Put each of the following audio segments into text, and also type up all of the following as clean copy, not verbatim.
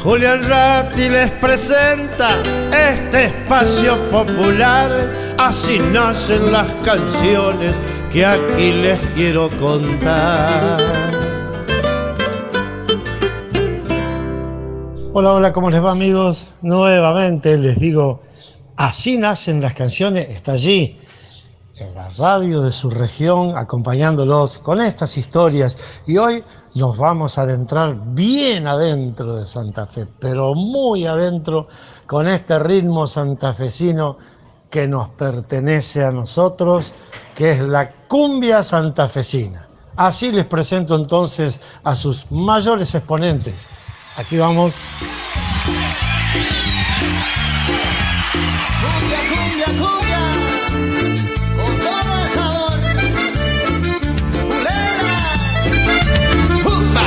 Julián Ratti les presenta este espacio popular. Así nacen las canciones que aquí les quiero contar. Hola, hola, ¿cómo les va, amigos? Nuevamente les digo, así nacen las canciones, está allí, en la radio de su región, acompañándolos con estas historias. Y hoy nos vamos a adentrar bien adentro de Santa Fe, pero muy adentro, con este ritmo santafesino que nos pertenece a nosotros, que es la cumbia santafesina. Así les presento entonces a sus mayores exponentes. Aquí vamos. Cumbia, cumbia, cumbia, con todo el sabor. Culera, ¡upa!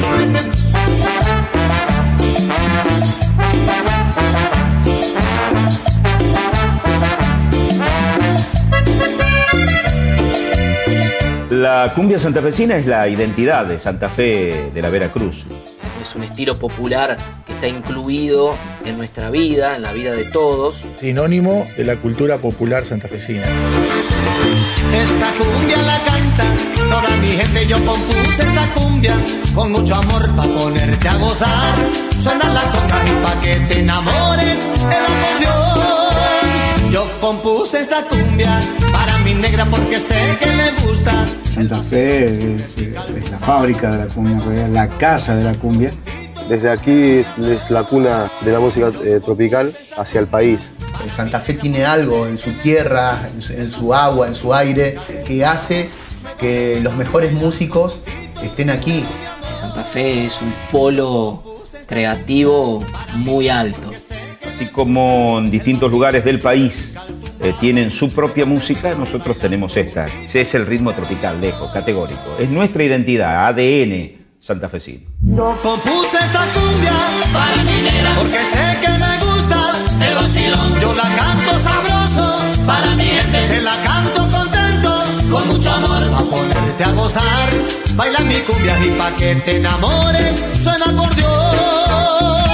La cumbia santafesina es la identidad de Santa Fe de la Veracruz. Es un estilo popular que está incluido en nuestra vida, en la vida de todos. Sinónimo de la cultura popular santafesina. Esta cumbia la canta toda mi gente, yo compuse esta cumbia con mucho amor pa' ponerte a gozar. Suenan las congas y pa' que te enamores el acordeón. Yo compuse esta cumbia para mi negra porque sé que le gusta. Santa Fe es la fábrica de la cumbia, es la casa de la cumbia. Desde aquí es la cuna de la música tropical hacia el país. Santa Fe tiene algo en su tierra, en su agua, en su aire, que hace que los mejores músicos estén aquí. Santa Fe es un polo creativo muy alto. Así como en distintos lugares del país tienen su propia música, nosotros tenemos esta. Ese es el ritmo tropical, lejos, categórico. Es nuestra identidad, ADN santafesino. Yo compuse esta cumbia para mi negra porque sé que me gusta el vacilón. Yo la canto sabroso para mi gente, se la canto contento con mucho amor. Pa' ponerte a gozar, baila mi cumbia y pa' que te enamores suena acordeón.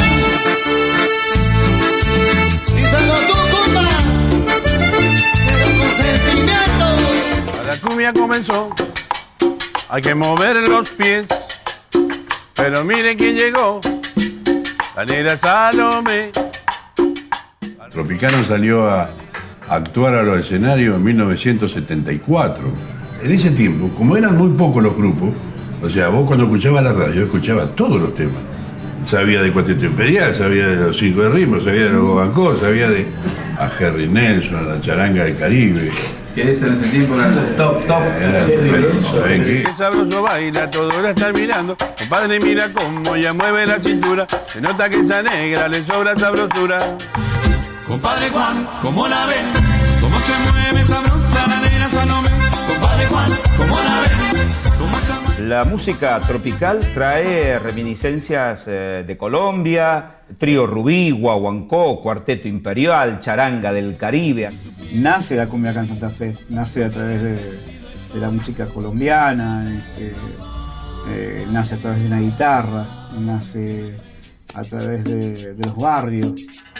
Díselo tú, compa, pero con sentimiento. La cumbia comenzó, hay que mover los pies. Pero mire quién llegó, la negra Salomé. Tropicano salió a actuar a los escenarios en 1974. En ese tiempo, como eran muy pocos los grupos, o sea, vos cuando escuchabas la radio, escuchabas todos los temas. Sabía de Cuarteto Imperial, sabía de los Cinco de Ritmo, sabía de los Gobancó, sabía de a Harry Nelson, a la Charanga del Caribe. Que eso en ese tiempo era top. ¿Sabés qué? Qué sabroso baila, todos la están mirando. Compadre, mira cómo ella mueve la cintura. Se nota que esa negra le sobra sabrosura. Compadre Juan, ¿cómo la ven? ¿Cómo se mueve sabrosa la negra Salomé? Compadre Juan, ¿cómo la ven? La música tropical trae reminiscencias de Colombia, Trío Rubí, Guaguancó, Cuarteto Imperial, Charanga del Caribe. Nace la cumbia acá en Santa Fe, nace a través de la música colombiana, nace a través de una guitarra, nace a través de los barrios.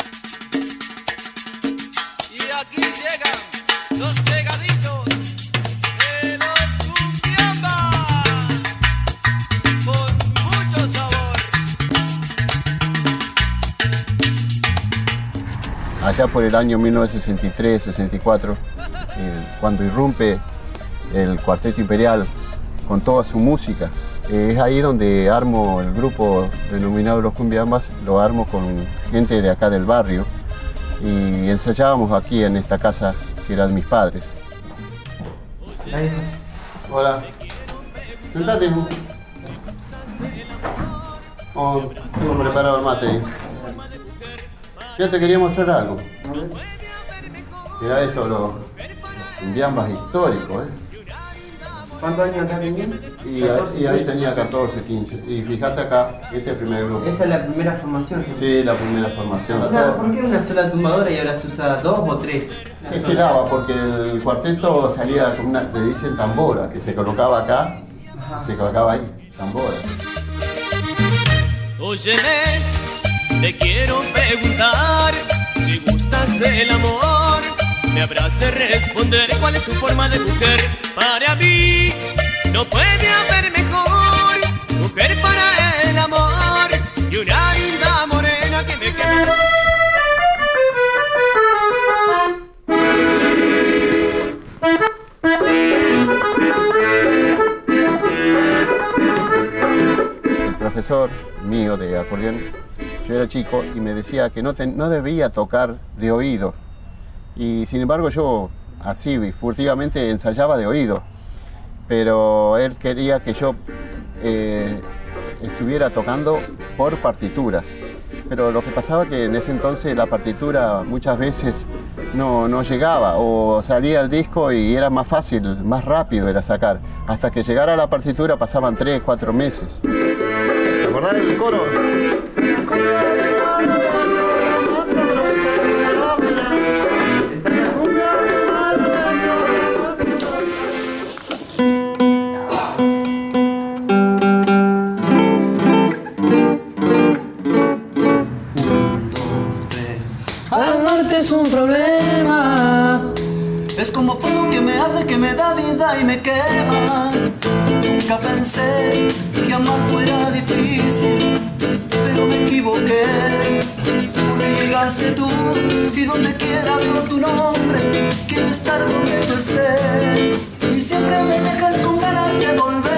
Y aquí llegan los pegaditos de los cumbiambas con mucho sabor. Allá por el año 1963-64, cuando irrumpe el Cuarteto Imperial con toda su música, es ahí donde armo el grupo denominado Los Cumbiambas, lo armo con gente de acá del barrio y ensayábamos aquí en esta casa que era de mis padres. Hola, sentate. Oh, tengo preparado el mate. Ya te quería mostrar algo. Mira eso, los cumbiambas históricos, ¿Cuántos años acá tenías? Y ahí tenía 14, 15. Y fíjate acá, este es el primer grupo. ¿Esa es la primera formación? Sí, la primera formación. ¿Por qué una sola tumbadora y ahora se usa 2 o 3? Se estiraba porque el cuarteto salía con una, le dicen tambora, que se colocaba acá, se colocaba ahí, tambora. Óyeme, Te quiero preguntar si gustas del amor. Me habrás de responder cuál es tu forma de mujer. Para mí no puede haber mejor mujer para el amor y una linda morena que me queme. El profesor mío de acordeón, yo era chico y me decía que no debía tocar de oído. Y sin embargo yo así furtivamente ensayaba de oído. Pero él quería que yo estuviera tocando por partituras. Pero lo que pasaba que en ese entonces la partitura muchas veces no llegaba, o salía el disco y era más fácil, más rápido era sacar. Hasta que llegara la partitura pasaban 3, 4 meses. ¿Te acordás del coro? Amarte es un problema. Es como fuego que me arde, que me da vida y me quema. Nunca pensé que amar fuera difícil, pero me equivoqué. Porque llegaste tú y donde quiera veo tu nombre. Quiero estar donde tú estés y siempre me dejas con ganas de volver.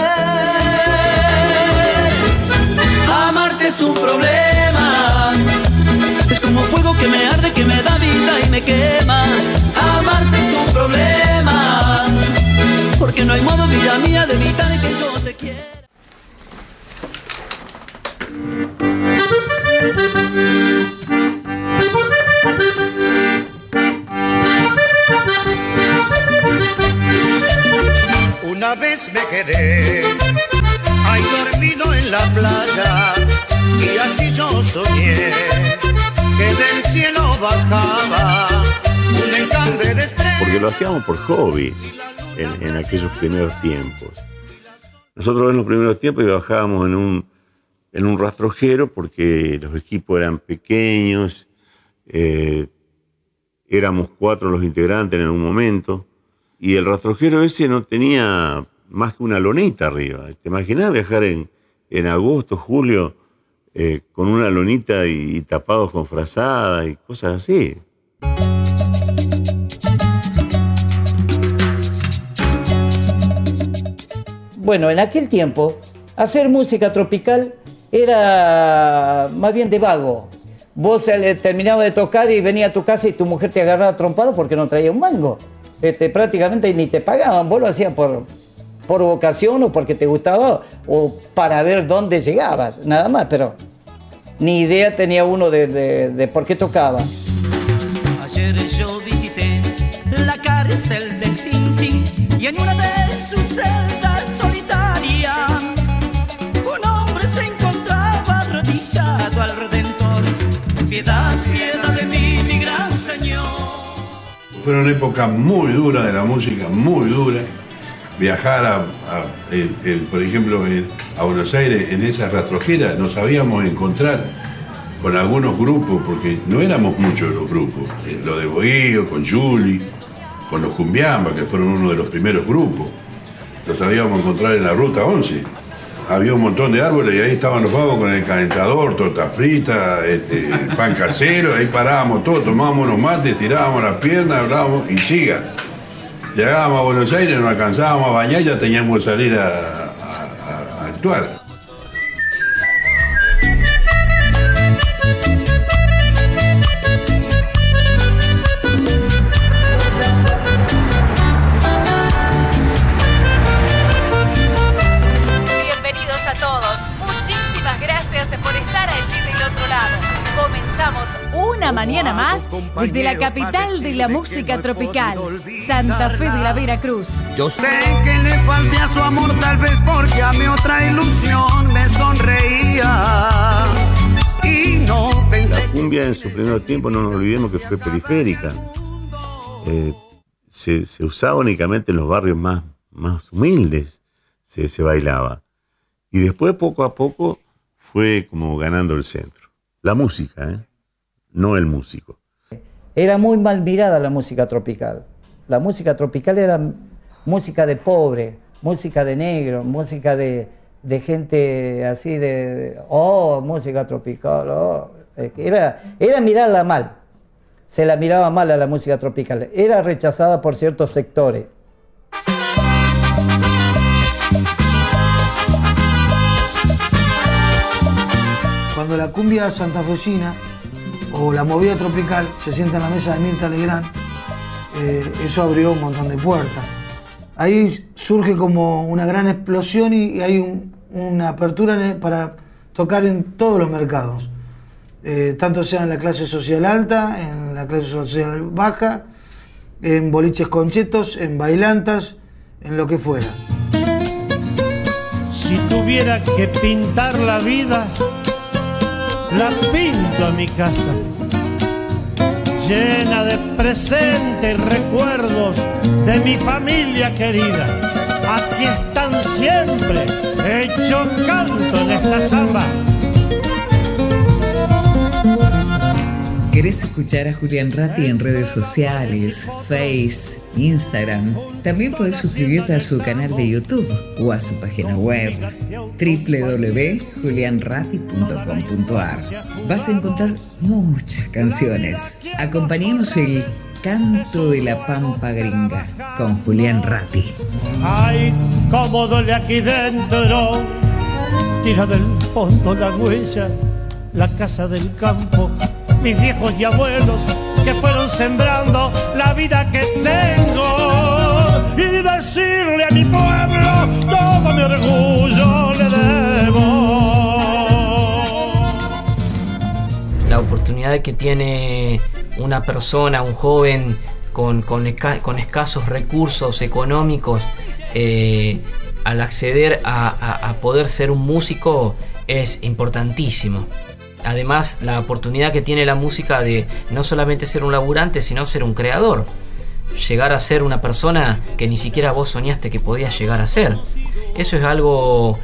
Amarte es un problema. Es como fuego que me arde, que me da vida y me quema. Amarte es un problema, porque no hay modo, vida mía, de evitar que yo te quiera. Una vez me quedé ahí dormido en la playa y así yo soñé que del cielo bajaba un enjambre de estrellas. Porque lo hacíamos por hobby en aquellos primeros tiempos. Nosotros en los primeros tiempos bajábamos en un rastrojero porque los equipos eran pequeños, éramos 4 los integrantes en un momento, y el rastrojero ese no tenía más que una lonita arriba. ¿Te imaginás viajar en agosto, julio, con una lonita y tapados con frazada y cosas así? Bueno, en aquel tiempo, hacer música tropical era más bien de vago. Vos terminabas de tocar y venía a tu casa y tu mujer te agarraba trompado porque no traía un mango. Prácticamente ni te pagaban, vos lo hacías por vocación o porque te gustaba o para ver dónde llegabas, nada más, pero ni idea tenía uno de por qué tocaba. Ayer yo visité la cárcel de Sin Sin y en una de sus celdas solitarias un hombre se encontraba arrodillado al Redentor. Piedad, piedad de mí, mi gran Señor. Fueron épocas muy duras de la música, muy duras. Viajar por ejemplo, a Buenos Aires en esas rastrojeras nos sabíamos encontrar con algunos grupos, porque no éramos muchos los grupos. Lo de Bohío, con Juli, con los Cumbiamba, que fueron uno de los primeros grupos. Los sabíamos encontrar en la Ruta 11. Había un montón de árboles y ahí estaban los pavos con el calentador, torta frita, pan casero, ahí parábamos todos, tomábamos unos mates, tirábamos las piernas, hablábamos y siga. Llegábamos a Buenos Aires, nos alcanzábamos a bañar y ya teníamos que salir a actuar. Bienvenidos a todos. Muchísimas gracias por estar allí del otro lado. Comenzamos una mañana más desde la capital de la música tropical, Santa Fe de la Veracruz. Yo sé que le falté a su amor, tal vez porque a mi otra ilusión me sonreía y no pensé. La cumbia en su primer tiempo, no nos olvidemos que fue periférica. Se usaba únicamente en los barrios más humildes, se bailaba. Y después, poco a poco, fue como ganando el centro. La música, no el músico. Era muy mal mirada la música tropical. La música tropical era música de pobre, música de negro, música de gente así música tropical, Era mirarla mal. Se la miraba mal a la música tropical. Era rechazada por ciertos sectores. Cuando la cumbia santafesina o la movida tropical se sienta en la mesa de Mirta Legrand, eso abrió un montón de puertas. Ahí surge como una gran explosión y hay una apertura para tocar en todos los mercados. Tanto sea en la clase social alta, en la clase social baja, en boliches conchetos, en bailantas, en lo que fuera. Si tuviera que pintar la vida, la pinto a mi casa, llena de presentes y recuerdos de mi familia querida. Aquí están siempre, hecho canto en esta samba. ¿Querés escuchar a Julián Ratti en redes sociales, Face, Instagram? También podés suscribirte a su canal de YouTube o a su página web www.julianratti.com.ar. Vas a encontrar muchas canciones. Acompañemos el canto de la pampa gringa con Julián Ratti. Ay, cómo duele aquí dentro, tira del fondo la huella, la casa del campo, mis viejos y abuelos que fueron sembrando la vida que tengo, y decirle a mi pueblo todo mi orgullo le debo. La oportunidad que tiene una persona, un joven con escasos recursos económicos al acceder a poder ser un músico es importantísimo. Además, la oportunidad que tiene la música de no solamente ser un laburante, sino ser un creador. Llegar a ser una persona que ni siquiera vos soñaste que podías llegar a ser. Eso es algo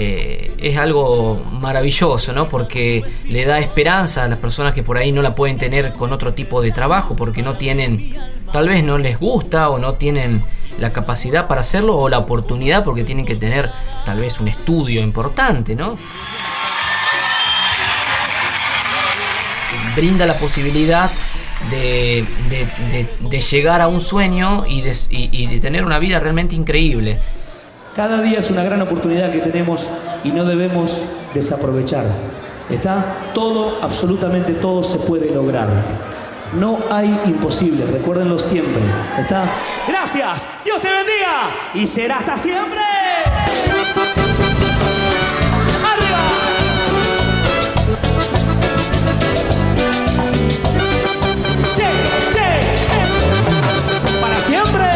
maravilloso, ¿no? Porque le da esperanza a las personas que por ahí no la pueden tener con otro tipo de trabajo, porque no tienen, tal vez no les gusta o no tienen la capacidad para hacerlo, o la oportunidad porque tienen que tener tal vez un estudio importante, ¿no? Brinda la posibilidad de llegar a un sueño y de tener una vida realmente increíble. Cada día es una gran oportunidad que tenemos y no debemos desaprovecharla. ¿Está? Todo, absolutamente todo se puede lograr. No hay imposible, recuérdenlo siempre. ¿Está? Gracias, Dios te bendiga y será hasta siempre. Siempre.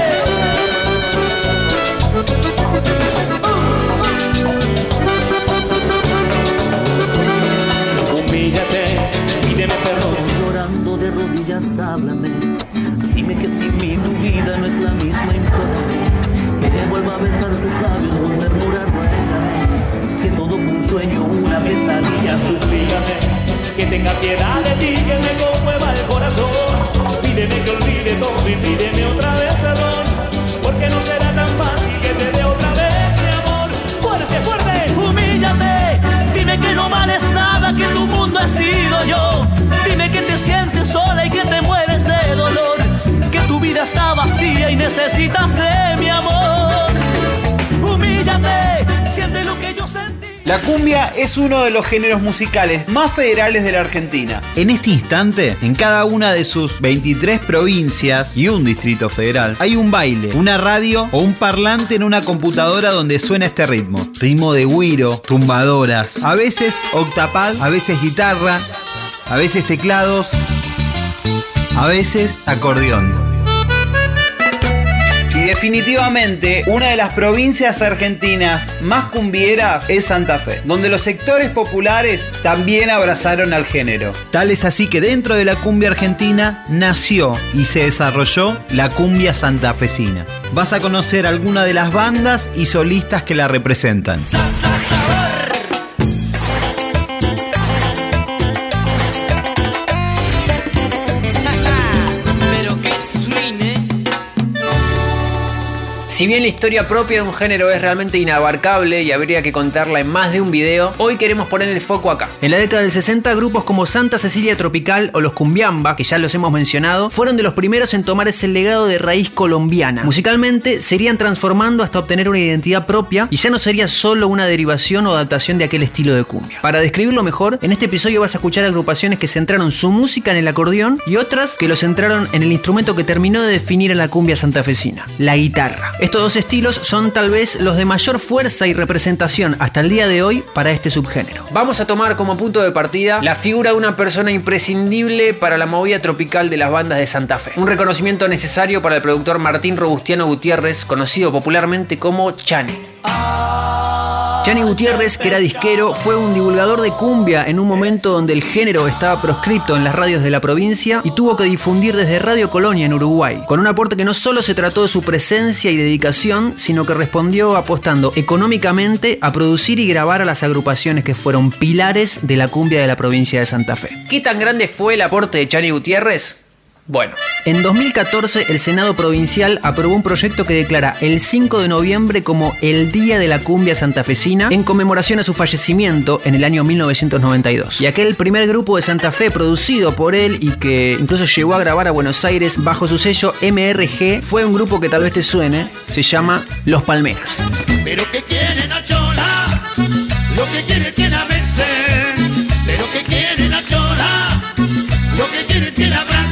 Humíllate, pídeme perdón. Llorando de rodillas, háblame. Dime que sin mí tu vida no es la misma, implórame. Que te vuelva a besar tus labios con ternura, ruégame. Que todo fue un sueño, una pesadilla, suplícame. Que tenga piedad de ti, que me conmueva el corazón. Pídeme que olvide todo y pídeme otra vez perdón, porque no será tan fácil que te dé otra vez mi amor. Fuerte, fuerte, humíllate. Dime que no vales nada, que tu mundo he sido yo. Dime que te sientes sola y que te mueres de dolor, que tu vida está vacía y necesitas de mi amor. Humíllate, siente lo que yo sentí. La cumbia es uno de los géneros musicales más federales de la Argentina. En este instante, en cada una de sus 23 provincias y un distrito federal, hay un baile, una radio o un parlante en una computadora donde suena este ritmo. Ritmo de güiro, tumbadoras, a veces octapad, a veces guitarra, a veces teclados, a veces acordeón. Y definitivamente una de las provincias argentinas más cumbieras es Santa Fe, donde los sectores populares también abrazaron al género. Tal es así que dentro de la cumbia argentina nació y se desarrolló la cumbia santafesina. Vas a conocer algunas de las bandas y solistas que la representan. Si bien la historia propia de un género es realmente inabarcable y habría que contarla en más de un video, hoy queremos poner el foco acá. En la década del 60, grupos como Santa Cecilia Tropical o los Cumbiamba, que ya los hemos mencionado, fueron de los primeros en tomar ese legado de raíz colombiana. Musicalmente se irían transformando hasta obtener una identidad propia y ya no sería solo una derivación o adaptación de aquel estilo de cumbia. Para describirlo mejor, en este episodio vas a escuchar agrupaciones que centraron su música en el acordeón y otras que lo centraron en el instrumento que terminó de definir a la cumbia santafesina, la guitarra. Estos dos estilos son tal vez los de mayor fuerza y representación hasta el día de hoy para este subgénero. Vamos a tomar como punto de partida la figura de una persona imprescindible para la movida tropical de las bandas de Santa Fe. Un reconocimiento necesario para el productor Martín Robustiano Gutiérrez, conocido popularmente como Chani. Chani Gutiérrez, que era disquero, fue un divulgador de cumbia en un momento donde el género estaba proscripto en las radios de la provincia y tuvo que difundir desde Radio Colonia en Uruguay, con un aporte que no solo se trató de su presencia y dedicación, sino que respondió apostando económicamente a producir y grabar a las agrupaciones que fueron pilares de la cumbia de la provincia de Santa Fe. ¿Qué tan grande fue el aporte de Chani Gutiérrez? Bueno, en 2014 el Senado Provincial aprobó un proyecto que declara el 5 de noviembre como el Día de la Cumbia Santafesina en conmemoración a su fallecimiento en el año 1992. Y aquel primer grupo de Santa Fe producido por él y que incluso llegó a grabar a Buenos Aires bajo su sello MRG fue un grupo que tal vez te suene, se llama Los Palmeras. Pero que quieren a Chola, lo que quiere es que la bese. Pero que quieren a Chola, lo que quiere es que la abrace.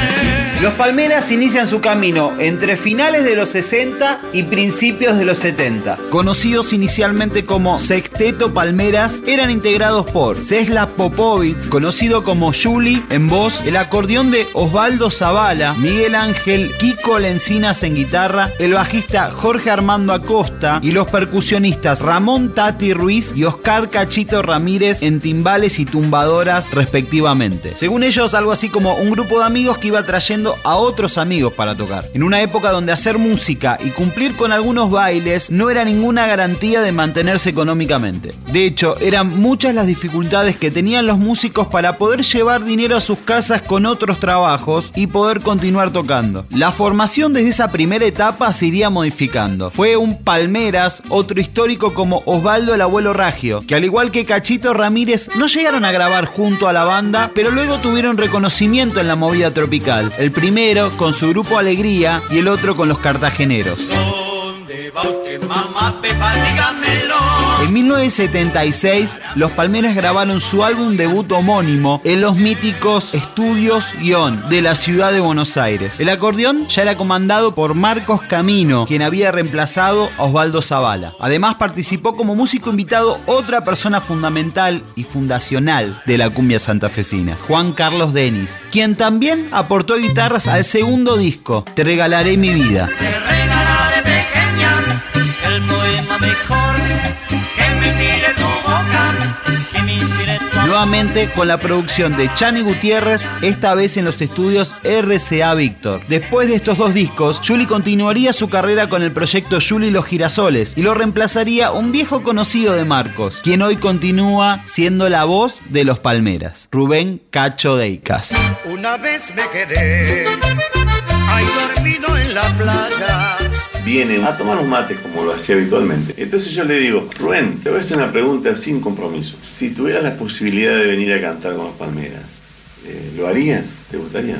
Los Palmeras inician su camino entre finales de los 60 y principios de los 70. Conocidos inicialmente como Sexteto Palmeras, eran integrados por Cesla Popovich, conocido como Juli en voz, el acordeón de Osvaldo Zavala, Miguel Ángel Kiko Lencinas en guitarra, el bajista Jorge Armando Acosta y los percusionistas Ramón Tati Ruiz y Oscar Cachito Ramírez en timbales y tumbadoras respectivamente. Según ellos, algo así como un grupo de amigos que iba trayendo a otros amigos para tocar. En una época donde hacer música y cumplir con algunos bailes no era ninguna garantía de mantenerse económicamente. De hecho, eran muchas las dificultades que tenían los músicos para poder llevar dinero a sus casas con otros trabajos y poder continuar tocando. La formación desde esa primera etapa se iría modificando. Fue un Palmeras, otro histórico como Osvaldo el Abuelo Ragio, que al igual que Cachito Ramírez no llegaron a grabar junto a la banda, pero luego tuvieron reconocimiento en la movida tropical. El primero con su grupo Alegría y el otro con los Cartageneros. ¿Dónde va usted, mamá Pepa? Dígamelo. En 1976, los Palmeras grabaron su álbum debut homónimo en los míticos Estudios Guión de la ciudad de Buenos Aires. El acordeón ya era comandado por Marcos Camino, quien había reemplazado a Osvaldo Zavala. Además, participó como músico invitado otra persona fundamental y fundacional de la cumbia santafesina, Juan Carlos Denis, quien también aportó guitarras al segundo disco, Te regalaré mi vida. Te regalaré, pequeña, el poema mejor, que me mire tu boca, que me inspire tu amor. Nuevamente con la producción de Chani Gutiérrez, esta vez en los estudios RCA Víctor. Después de estos dos discos, Juli continuaría su carrera con el proyecto Juli y los Girasoles y lo reemplazaría un viejo conocido de Marcos, quien hoy continúa siendo la voz de los Palmeras, Rubén Cacho Deicas. Una vez me quedé ahí dormido en la playa. Viene a tomar un mate como lo hacía habitualmente. Entonces yo le digo, Rubén, te voy a hacer una pregunta sin compromiso. Si tuvieras la posibilidad de venir a cantar con los Palmeras, ¿lo harías? ¿Te gustaría?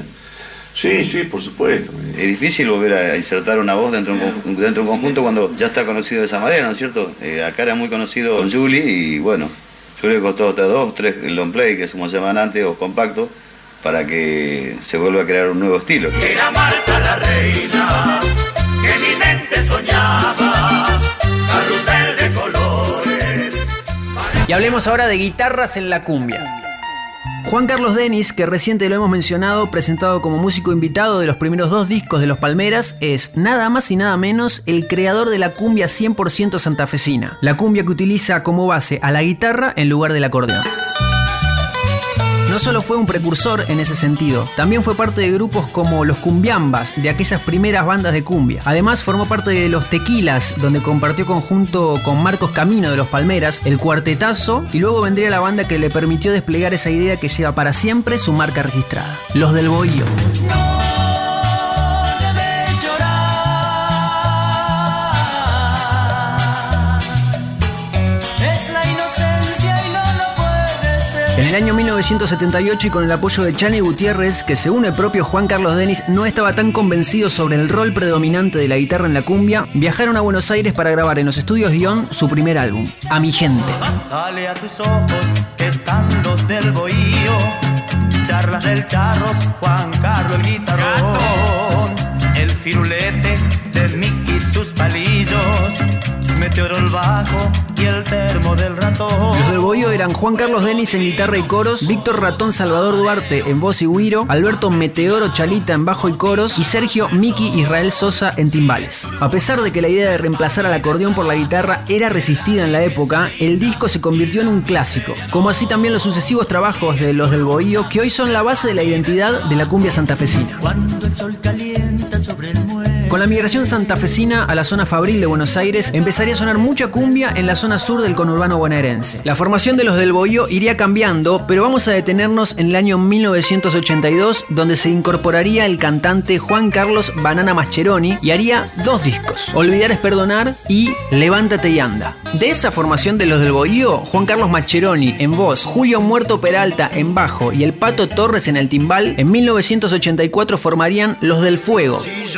Sí, sí, por supuesto. Es difícil volver a insertar una voz dentro de un conjunto cuando ya está conocido de esa manera, ¿no es cierto? Acá era muy conocido con Juli y bueno, yo le costó hasta 2, 3 long play, que es como se llaman antes, o compacto, para que se vuelva a crear un nuevo estilo. Era Marta la reina, que mi mente soñaba, carrusel de colores. Y hablemos ahora de guitarras en la cumbia. Juan Carlos Denis, que reciente lo hemos mencionado, presentado como músico invitado de los primeros dos discos de los Palmeras, es nada más y nada menos el creador de la cumbia 100% santafesina. La cumbia que utiliza como base a la guitarra en lugar del acordeón. No solo fue un precursor en ese sentido, también fue parte de grupos como los Cumbiambas, de aquellas primeras bandas de cumbia. Además formó parte de los Tequilas, donde compartió conjunto con Marcos Camino de los Palmeras, el Cuartetazo, y luego vendría la banda que le permitió desplegar esa idea que lleva para siempre su marca registrada, los del Bohío. el año 1978 y con el apoyo de Chani Gutiérrez, que según el propio Juan Carlos Denis no estaba tan convencido sobre el rol predominante de la guitarra en la cumbia, viajaron a Buenos Aires para grabar en los estudios Guión su primer álbum, A Mi Gente. Dale a tus ojos que están los del bohío, charlas del Charros, Juan Carlos el guitarrón, el firulete de Mickey sus palillos, Meteoro el bajo y el termo del ratón. Los del bohío eran Juan Carlos Denis en guitarra y coros, Víctor Ratón Salvador Duarte en voz y güiro, Alberto Meteoro Chalita en bajo y coros y Sergio Mickey Israel Sosa en timbales. A pesar de que la idea de reemplazar al acordeón por la guitarra era resistida en la época, el disco se convirtió en un clásico, como así también los sucesivos trabajos de los del bohío, que hoy son la base de la identidad de la cumbia santafesina. Cuando el sol calienta sobre el muelle. Con la migración santafesina a la zona fabril de Buenos Aires, empezaría a sonar mucha cumbia en la zona sur del conurbano bonaerense. La formación de los del bohío iría cambiando, pero vamos a detenernos en el año 1982, donde se incorporaría el cantante Juan Carlos Banana Mascheroni y haría 2 discos, Olvidar es Perdonar y Levántate y Anda. De esa formación de los del bohío, Juan Carlos Mascheroni en voz, Julio Muerto Peralta en bajo y el Pato Torres en el timbal, en 1984 formarían Los del Fuego.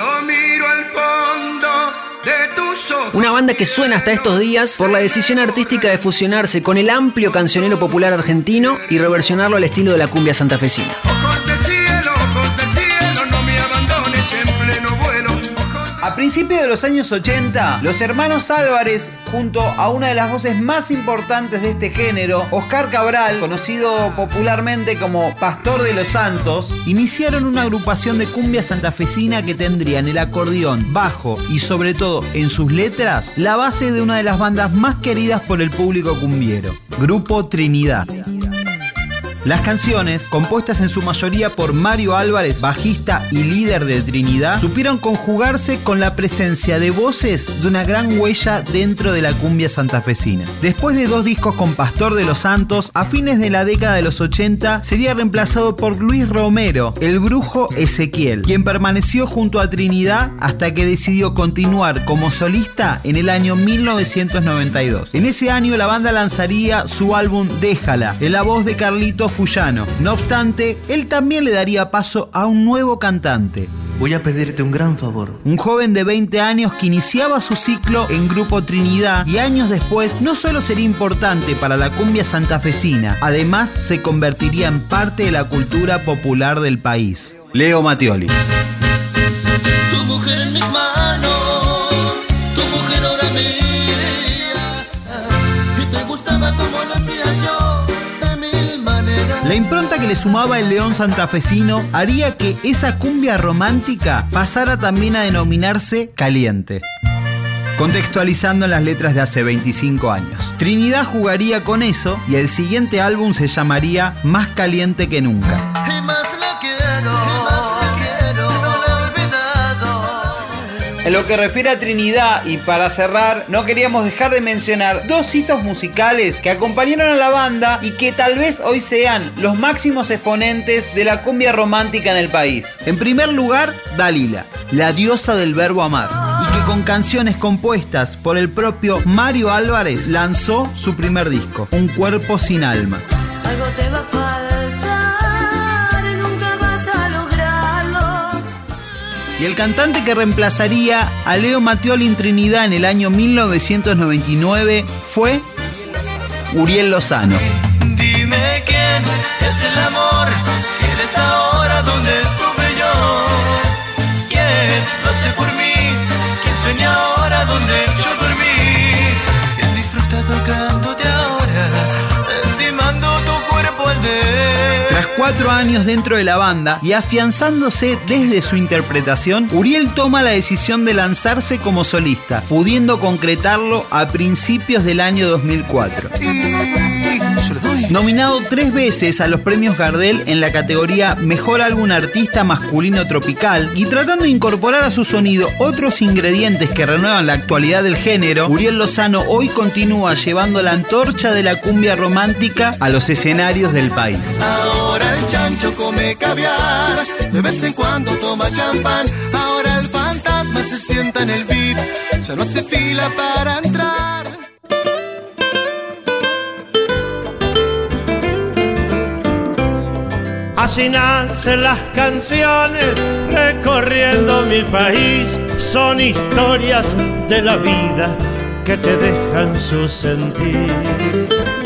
Una banda que suena hasta estos días por la decisión artística de fusionarse con el amplio cancionero popular argentino y reversionarlo al estilo de la cumbia santafesina. Ojos de cielo, no me abandones en pleno vuelo. A principios de los años 80, los hermanos Álvarez, junto a una de las voces más importantes de este género, Oscar Cabral, conocido popularmente como Pastor de los Santos, iniciaron una agrupación de cumbia santafesina que tendría en el acordeón, bajo y sobre todo en sus letras, la base de una de las bandas más queridas por el público cumbiero, Grupo Trinidad. Las canciones, compuestas en su mayoría por Mario Álvarez, bajista y líder de Trinidad, supieron conjugarse con la presencia de voces de una gran huella dentro de la cumbia santafesina. Después de 2 discos con Pastor de los Santos, a fines de la década de los 80 sería reemplazado por Luis Romero, el brujo Ezequiel, quien permaneció junto a Trinidad hasta que decidió continuar como solista en el año 1992. En ese año la banda lanzaría su álbum Déjala, en la voz de Carlito Fullano. No obstante, él también le daría paso a un nuevo cantante. Voy a pedirte un gran favor. Un joven de 20 años que iniciaba su ciclo en Grupo Trinidad y años después no solo sería importante para la cumbia santafesina, además se convertiría en parte de la cultura popular del país. Leo Mattioli. Tu mujer en mis manos, tu mujer ahora mía, y te gustaba como lo hacía yo. La impronta que le sumaba el león santafesino haría que esa cumbia romántica pasara también a denominarse caliente. Contextualizando en las letras de hace 25 años. Trinidad jugaría con eso y el siguiente álbum se llamaría Más Caliente que Nunca. Y más la quiero, no la he olvidado. En lo que refiere a Trinidad, y para cerrar, no queríamos dejar de mencionar 2 hitos musicales que acompañaron a la banda y que tal vez hoy sean los máximos exponentes de la cumbia romántica en el país. En primer lugar, Dalila, la diosa del verbo amar, y que con canciones compuestas por el propio Mario Álvarez lanzó su primer disco, Un Cuerpo Sin Alma. Algo te va a faltar, nunca vas a lograrlo. Y el cantante que reemplazaría a Leo Mattioli en Trinidad en el año 1999 fue Uriel Lozano. Dime quién es el amor, quién está ahora donde estuve yo, quién lo hace por mí, quién sueña ahora donde yo dormí, quién disfruta tocándote ahora, encimando tu cuerpo al de. Tras 4 años dentro de la banda y afianzándose desde su interpretación, Uriel toma la decisión de lanzarse como solista, pudiendo concretarlo a principios del año 2004. Nominado 3 veces a los premios Gardel en la categoría Mejor Álbum Artista Masculino Tropical y tratando de incorporar a su sonido otros ingredientes que renuevan la actualidad del género, Uriel Lozano hoy continúa llevando la antorcha de la cumbia romántica a los escenarios del país. Ahora el chancho come caviar, de vez en cuando toma champán. Ahora el fantasma se sienta en el beat, ya no hace fila para entrar. Así nacen las canciones recorriendo mi país. Son historias de la vida que te dejan su sentir.